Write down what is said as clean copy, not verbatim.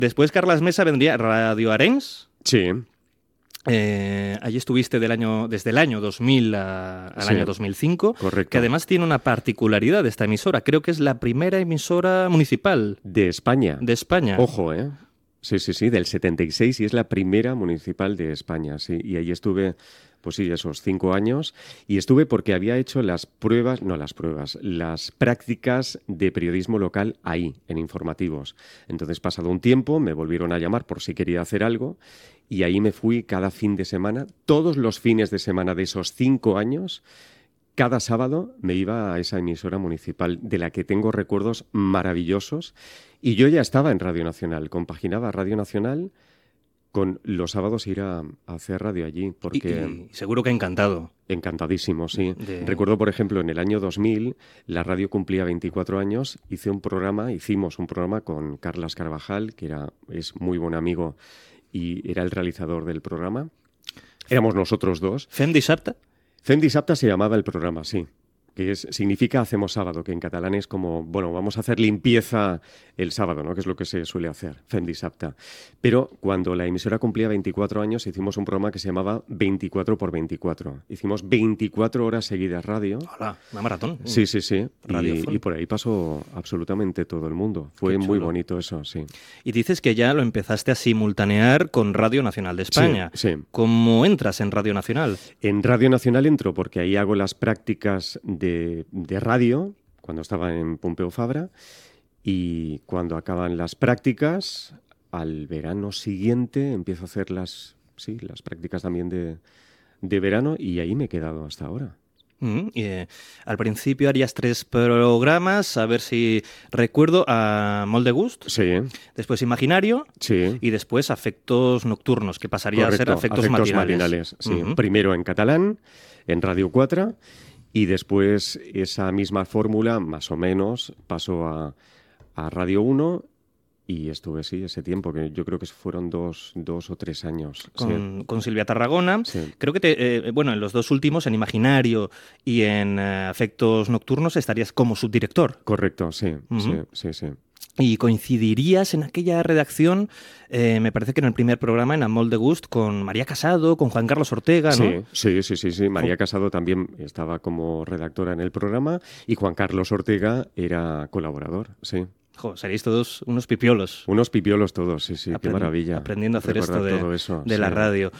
Después Carlas Mesa vendría Radio Arenys. Sí. Allí estuviste desde el año 2000 al año 2005, correcto. Que además tiene una particularidad esta emisora. Creo que es la primera emisora municipal de España. De España. Ojo, ¿eh? Sí, del 76, y es la primera municipal de España, sí. Y ahí estuve, pues sí, esos 5 años. Y estuve porque había hecho las prácticas de periodismo local ahí, en informativos. Entonces, pasado un tiempo, me volvieron a llamar por si quería hacer algo. Y ahí me fui cada fin de semana, todos los fines de semana de esos 5 años, cada sábado me iba a esa emisora municipal de la que tengo recuerdos maravillosos. Y yo ya estaba en Radio Nacional, compaginaba Radio Nacional con los sábados ir a hacer radio allí. Porque y seguro que encantado. Encantadísimo, sí. Recuerdo, por ejemplo, en el año 2000, la radio cumplía 24 años, hicimos un programa con Carlas Carvajal, que es muy buen amigo y era el realizador del programa. Éramos nosotros dos. ¿Fem dissabte? Fem dissabte se llamaba el programa, sí. Que significa hacemos sábado, que en catalán es como, bueno, vamos a hacer limpieza el sábado, ¿no? Que es lo que se suele hacer, Fem dissabte. Pero cuando la emisora cumplía 24 años, hicimos un programa que se llamaba 24 por 24. Hicimos 24 horas seguidas radio. Hola, una maratón. Sí. Y por ahí pasó absolutamente todo el mundo. Fue muy bonito eso, sí. Y dices que ya lo empezaste a simultanear con Radio Nacional de España. Sí. ¿Cómo entras en Radio Nacional? En Radio Nacional entro porque ahí hago las prácticas de radio, cuando estaba en Pompeu Fabra, y cuando acaban las prácticas, al verano siguiente empiezo a hacer las prácticas también de verano, y ahí me he quedado hasta ahora. Al principio harías 3 programas, a ver si recuerdo, a Molt de Gust, sí. Después Imaginario, sí. Y después Afectos Nocturnos, que pasaría a ser Afectos Matinales. Sí. Primero en catalán, en Radio 4, y después esa misma fórmula, más o menos, pasó a Radio 1, y estuve, ese tiempo, que yo creo que fueron 2 o 3 años. Con Silvia Tarragona. Sí. Creo que, en los 2 últimos, en Imaginario y en Afectos Nocturnos, estarías como subdirector. Correcto, sí. Y coincidirías en aquella redacción, me parece que en el primer programa, en A Molt de Gust, con María Casado, con Juan Carlos Ortega, ¿no? Sí. María Casado también estaba como redactora en el programa, y Juan Carlos Ortega era colaborador, sí. Seréis todos unos pipiolos. Unos pipiolos todos, sí, qué maravilla. Aprendiendo a hacer esto de la radio.